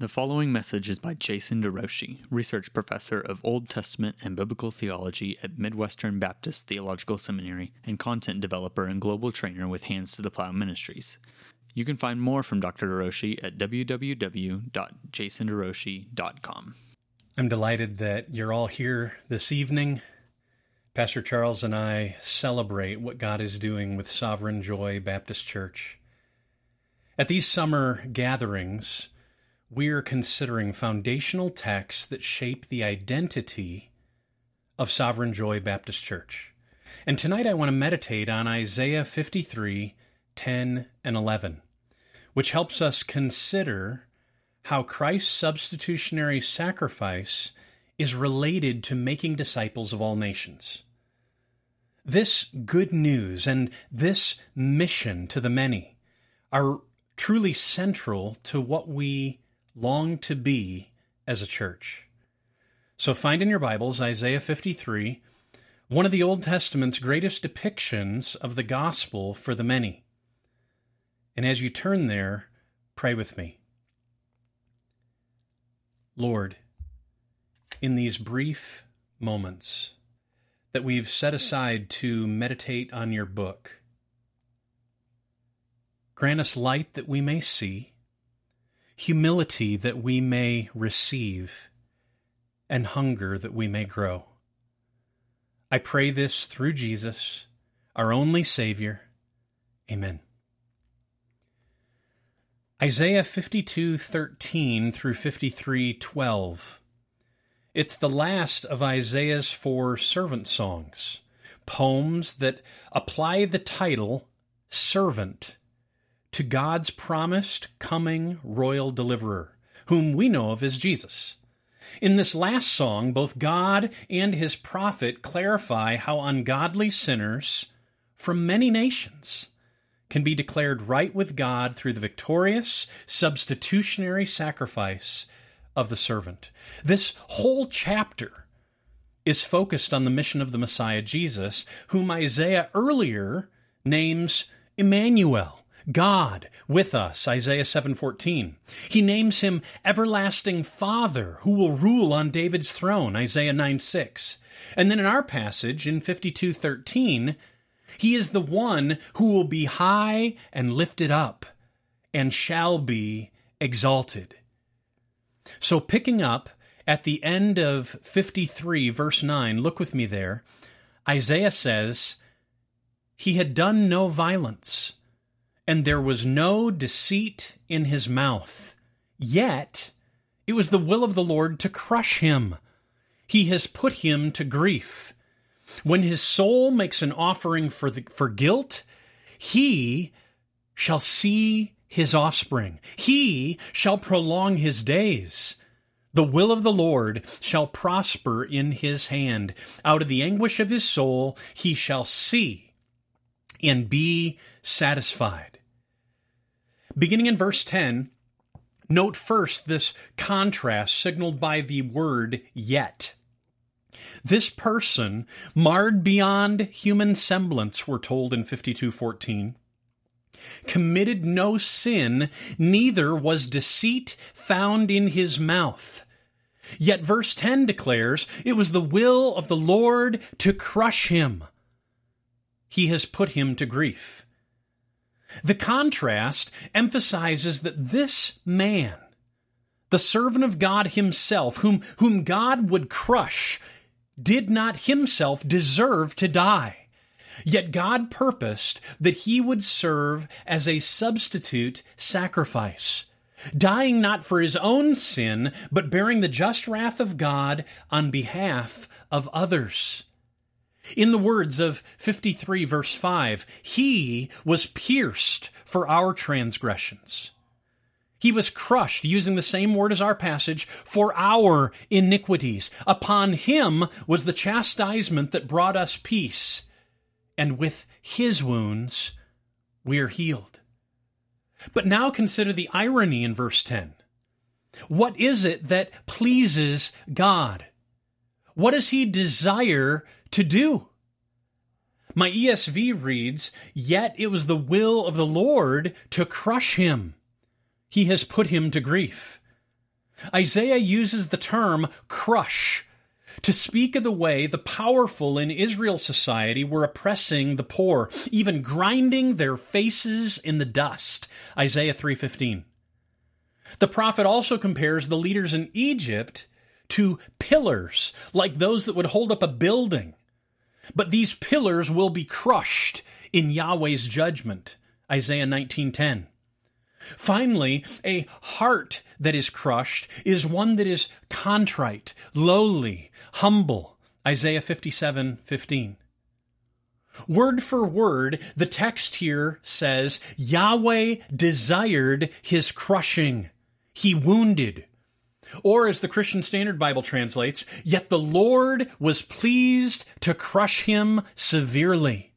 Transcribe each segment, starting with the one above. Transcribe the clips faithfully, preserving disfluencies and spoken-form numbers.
The following message is by Jason DeRouchie, Research Professor of Old Testament and Biblical Theology at Midwestern Baptist Theological Seminary and content developer and global trainer with Hands to the Plow Ministries. You can find more from Doctor DeRouchie at w w w dot jason derouchie dot com. I'm delighted that you're all here this evening. Pastor Charles and I celebrate what God is doing with Sovereign Joy Baptist Church. At these summer gatherings, we're considering foundational texts that shape the identity of Sovereign Joy Baptist Church. And tonight I want to meditate on Isaiah fifty-three, ten, and eleven, which helps us consider how Christ's substitutionary sacrifice is related to making disciples of all nations. This good news and this mission to the many are truly central to what we long to be as a church. So find in your Bibles Isaiah fifty-three, one of the Old Testament's greatest depictions of the gospel for the many. And as you turn there, pray with me. Lord, in these brief moments that we've set aside to meditate on your book, grant us light that we may see, humility that we may receive, and hunger that we may grow. I pray this through Jesus, our only Savior. Amen. Isaiah fifty-two thirteen through fifty-three twelve. It's the last of Isaiah's four servant songs, poems that apply the title servant to God's promised coming royal deliverer, whom we know of as Jesus. In this last song, both God and his prophet clarify how ungodly sinners from many nations can be declared right with God through the victorious, substitutionary sacrifice of the servant. This whole chapter is focused on the mission of the Messiah Jesus, whom Isaiah earlier names Emmanuel, God with us, Isaiah seven fourteen. He names him Everlasting Father, who will rule on David's throne, Isaiah nine six. And then in our passage, in fifty-two thirteen, he is the one who will be high and lifted up and shall be exalted. So picking up at the end of fifty-three, verse nine, look with me there, Isaiah says, "He had done no violence, and there was no deceit in his mouth. Yet it was the will of the Lord to crush him. He has put him to grief. When his soul makes an offering for the, for guilt, he shall see his offspring. He shall prolong his days. The will of the Lord shall prosper in his hand. Out of the anguish of his soul he shall see and be satisfied." Beginning in verse ten, note first this contrast signaled by the word yet. This person, marred beyond human semblance, we're told in fifty-two fourteen, committed no sin, neither was deceit found in his mouth. Yet verse ten declares, it was the will of the Lord to crush him. He has put him to grief. The contrast emphasizes that this man, the servant of God himself, whom, whom God would crush, did not himself deserve to die. Yet God purposed that he would serve as a substitute sacrifice, dying not for his own sin, but bearing the just wrath of God on behalf of others. In the words of fifty-three, verse five, he was pierced for our transgressions. He was crushed, using the same word as our passage, for our iniquities. Upon him was the chastisement that brought us peace, and with his wounds we are healed. But now consider the irony in verse ten. What is it that pleases God? What does he desire to do? My E S V reads, "Yet it was the will of the Lord to crush him. He has put him to grief." Isaiah uses the term crush to speak of the way the powerful in Israel society were oppressing the poor, even grinding their faces in the dust. Isaiah three fifteen. The prophet also compares the leaders in Egypt to pillars, like those that would hold up a building. But these pillars will be crushed in Yahweh's judgment. Isaiah nineteen ten. Finally, a heart that is crushed is one that is contrite, lowly, humble. Isaiah fifty-seven fifteen. Word for word, the text here says, Yahweh desired his crushing. He wounded. Or as the Christian Standard Bible translates, yet the Lord was pleased to crush him severely.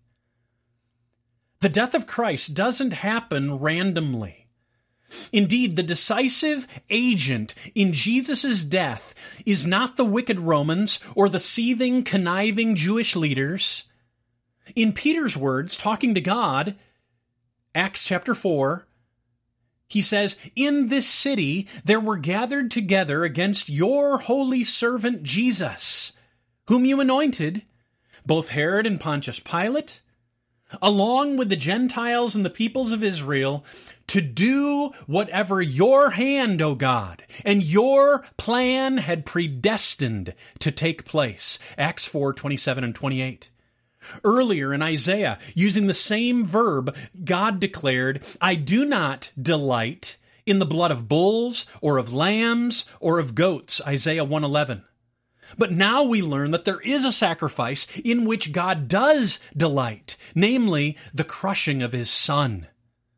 The death of Christ doesn't happen randomly. Indeed, the decisive agent in Jesus' death is not the wicked Romans or the seething, conniving Jewish leaders. In Peter's words, talking to God, Acts chapter four, he says, in this city there were gathered together against your holy servant Jesus, whom you anointed, both Herod and Pontius Pilate, along with the Gentiles and the peoples of Israel, to do whatever your hand, O God, and your plan had predestined to take place. Acts four twenty-seven and twenty-eight. Earlier in Isaiah, using the same verb, God declared, I do not delight in the blood of bulls or of lambs or of goats, Isaiah one eleven. But now we learn that there is a sacrifice in which God does delight, namely the crushing of his Son.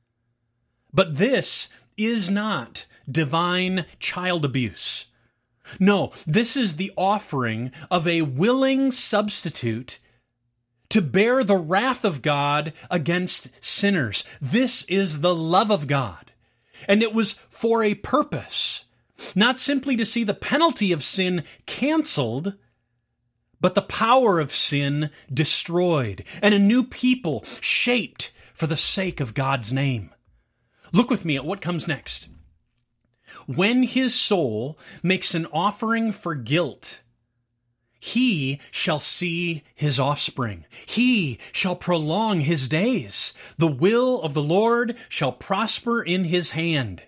But this is not divine child abuse. No, this is the offering of a willing substitute to bear the wrath of God against sinners. This is the love of God. And it was for a purpose, not simply to see the penalty of sin canceled, but the power of sin destroyed, and a new people shaped for the sake of God's name. Look with me at what comes next. When his soul makes an offering for guilt, he shall see his offspring. He shall prolong his days. The will of the Lord shall prosper in his hand.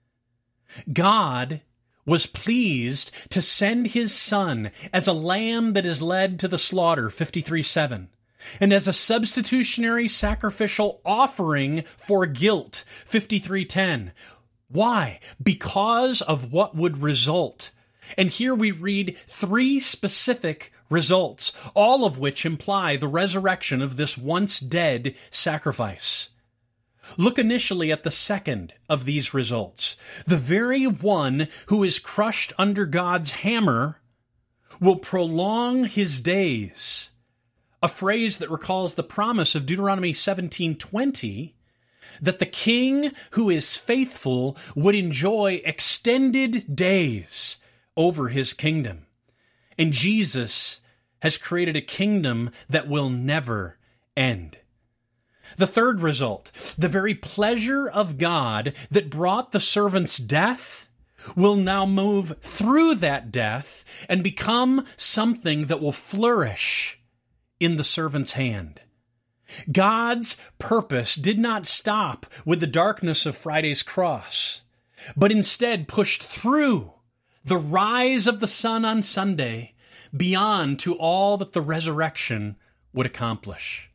God was pleased to send his Son as a lamb that is led to the slaughter, fifty-three seven, and as a substitutionary sacrificial offering for guilt, fifty-three ten. Why? Because of what would result. And here we read three specific results, all of which imply the resurrection of this once dead sacrifice. Look initially at the second of these results. The very one who is crushed under God's hammer will prolong his days, a phrase that recalls the promise of Deuteronomy seventeen twenty, that the king who is faithful would enjoy extended days over his kingdom. And Jesus has created a kingdom that will never end. The third result, the very pleasure of God that brought the servant's death will now move through that death and become something that will flourish in the servant's hand. God's purpose did not stop with the darkness of Friday's cross, but instead pushed through the rise of the sun on Sunday beyond to all that the resurrection would accomplish.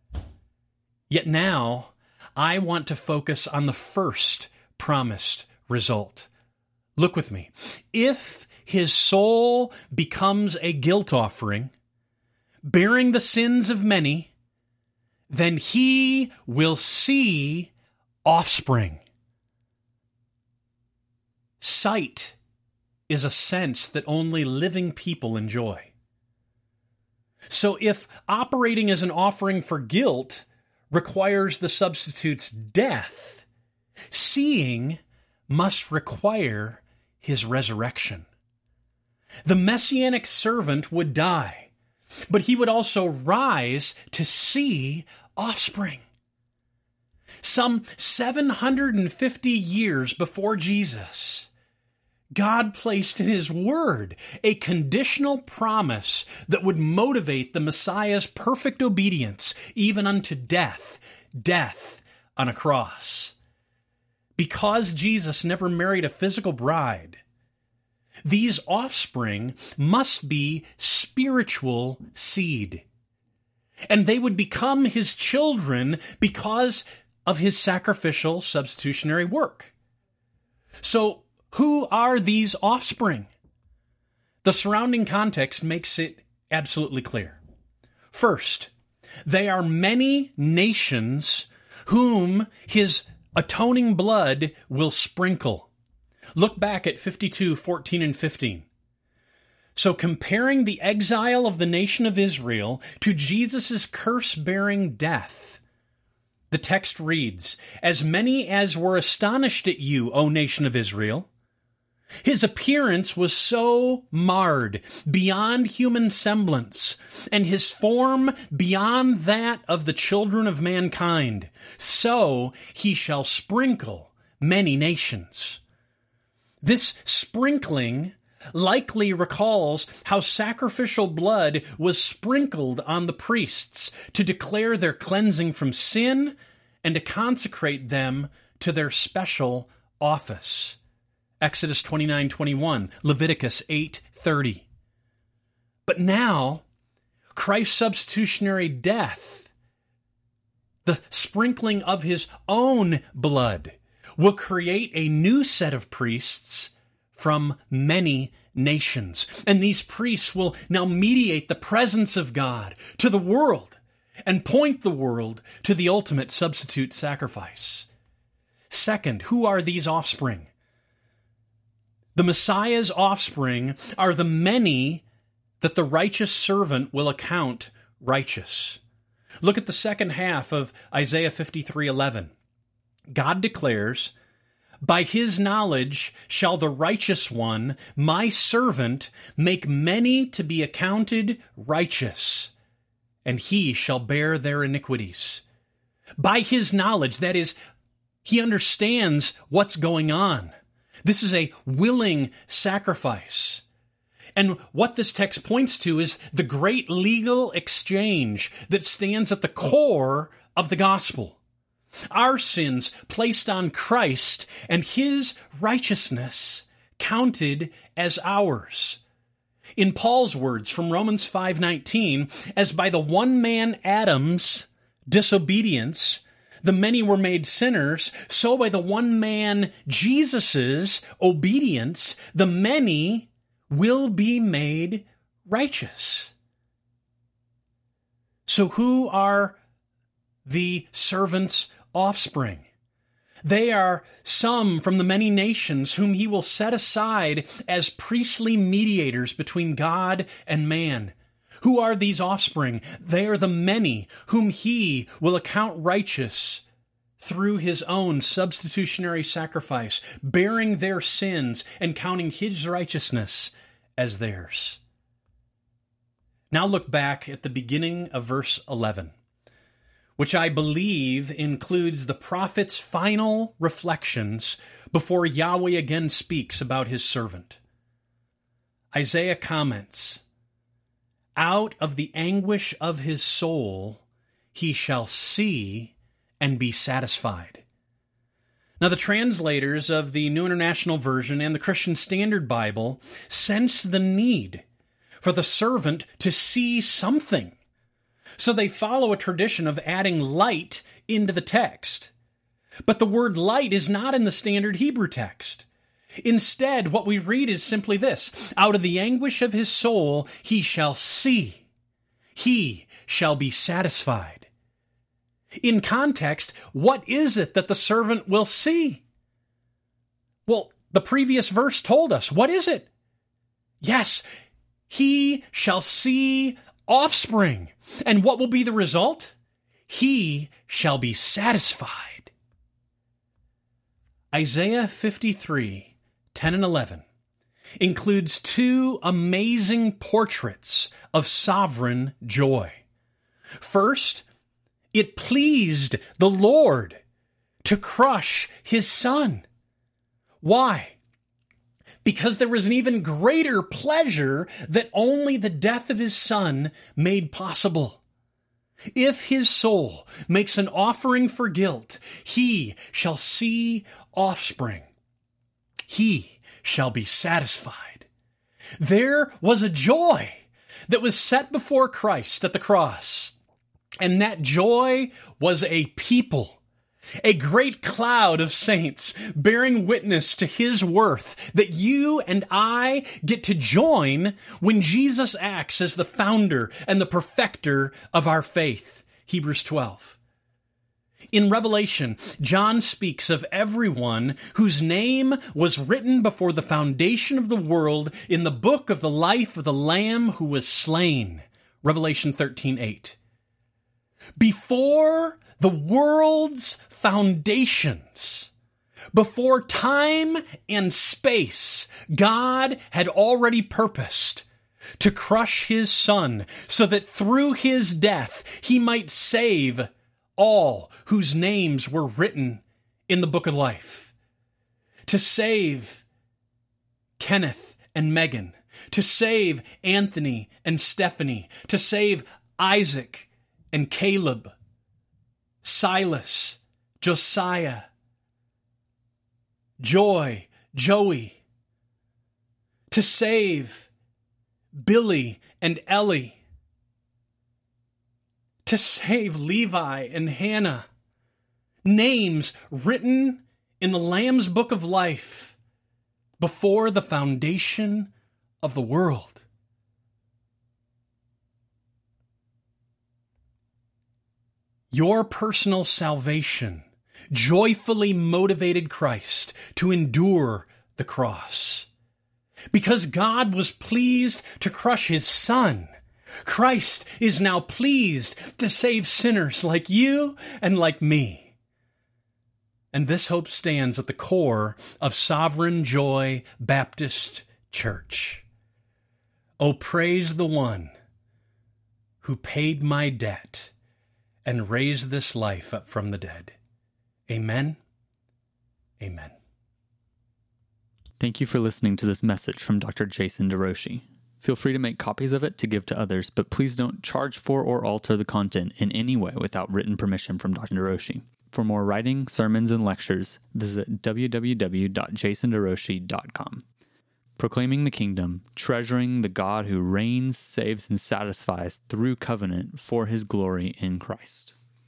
Yet now, I want to focus on the first promised result. Look with me. If his soul becomes a guilt offering, bearing the sins of many, then he will see offspring. Sight is a sense that only living people enjoy. So if operating as an offering for guilt requires the substitute's death, seeing must require his resurrection. The messianic servant would die, but he would also rise to see offspring. Some seven hundred fifty years before Jesus, God placed in his word a conditional promise that would motivate the Messiah's perfect obedience, even unto death, death on a cross. Because Jesus never married a physical bride, these offspring must be spiritual seed. And they would become his children because of his sacrificial substitutionary work. So, who are these offspring? The surrounding context makes it absolutely clear. First, they are many nations whom his atoning blood will sprinkle. Look back at fifty-two, fourteen, and fifteen. So comparing the exile of the nation of Israel to Jesus' curse-bearing death, the text reads, "As many as were astonished at you, O nation of Israel." His appearance was so marred beyond human semblance, and his form beyond that of the children of mankind. So he shall sprinkle many nations. This sprinkling likely recalls how sacrificial blood was sprinkled on the priests to declare their cleansing from sin and to consecrate them to their special office. Exodus twenty-nine twenty-one, Leviticus eight thirty. But now, Christ's substitutionary death, the sprinkling of his own blood, will create a new set of priests from many nations. And these priests will now mediate the presence of God to the world and point the world to the ultimate substitute sacrifice. Second, who are these offspring? The Messiah's offspring are the many that the righteous servant will account righteous. Look at the second half of Isaiah fifty-three eleven. God declares, "By his knowledge shall the righteous one, my servant, make many to be accounted righteous, and he shall bear their iniquities." By his knowledge, that is, he understands what's going on. This is a willing sacrifice. And what this text points to is the great legal exchange that stands at the core of the gospel. Our sins placed on Christ and his righteousness counted as ours. In Paul's words from Romans five nineteen, as by the one man Adam's disobedience, the many were made sinners, so by the one man Jesus' obedience, the many will be made righteous. So who are the servants' offspring? They are some from the many nations whom he will set aside as priestly mediators between God and man. Who are these offspring? They are the many whom he will account righteous through his own substitutionary sacrifice, bearing their sins and counting his righteousness as theirs. Now look back at the beginning of verse eleven, which I believe includes the prophet's final reflections before Yahweh again speaks about his servant. Isaiah comments, "Out of the anguish of his soul he shall see and be satisfied." Now, the translators of the New International Version and the Christian Standard Bible sense the need for the servant to see something. So they follow a tradition of adding light into the text. But the word light is not in the standard Hebrew text. Instead, what we read is simply this: "Out of the anguish of his soul he shall see. He shall be satisfied." In context, what is it that the servant will see? Well, the previous verse told us. What is it? Yes, he shall see offspring. And what will be the result? He shall be satisfied. Isaiah fifty-three, ten and eleven includes two amazing portraits of sovereign joy. First, it pleased the Lord to crush his son. Why? because there was an even greater pleasure that only the death of his Son made possible. If his soul makes an offering for guilt, he shall see offspring. He shall be satisfied. There was a joy that was set before Christ at the cross, and that joy was a people. A great cloud of saints bearing witness to his worth that you and I get to join when Jesus acts as the founder and the perfecter of our faith. Hebrews twelve. In Revelation, John speaks of everyone whose name was written before the foundation of the world in the book of the life of the Lamb who was slain. Revelation thirteen eight. Before the world's foundations, before time and space, God had already purposed to crush his Son so that through his death he might save all whose names were written in the book of life. To save Kenneth and Megan, to save Anthony and Stephanie, to save Isaac and Caleb, Silas, Josiah, Joy, Joey, to save Billy and Ellie, to save Levi and Hannah, names written in the Lamb's Book of Life before the foundation of the world. Your personal salvation joyfully motivated Christ to endure the cross. Because God was pleased to crush his Son, Christ is now pleased to save sinners like you and like me. And this hope stands at the core of Sovereign Joy Baptist Church. Oh, praise the one who paid my debt and raised this life up from the dead. Amen. Amen. Thank you for listening to this message from Doctor Jason DeRouchie. Feel free to make copies of it to give to others, but please don't charge for or alter the content in any way without written permission from Doctor DeRouchie. For more writing, sermons, and lectures, visit w w w dot jason derouchie dot com. Proclaiming the kingdom, treasuring the God who reigns, saves, and satisfies through covenant for his glory in Christ.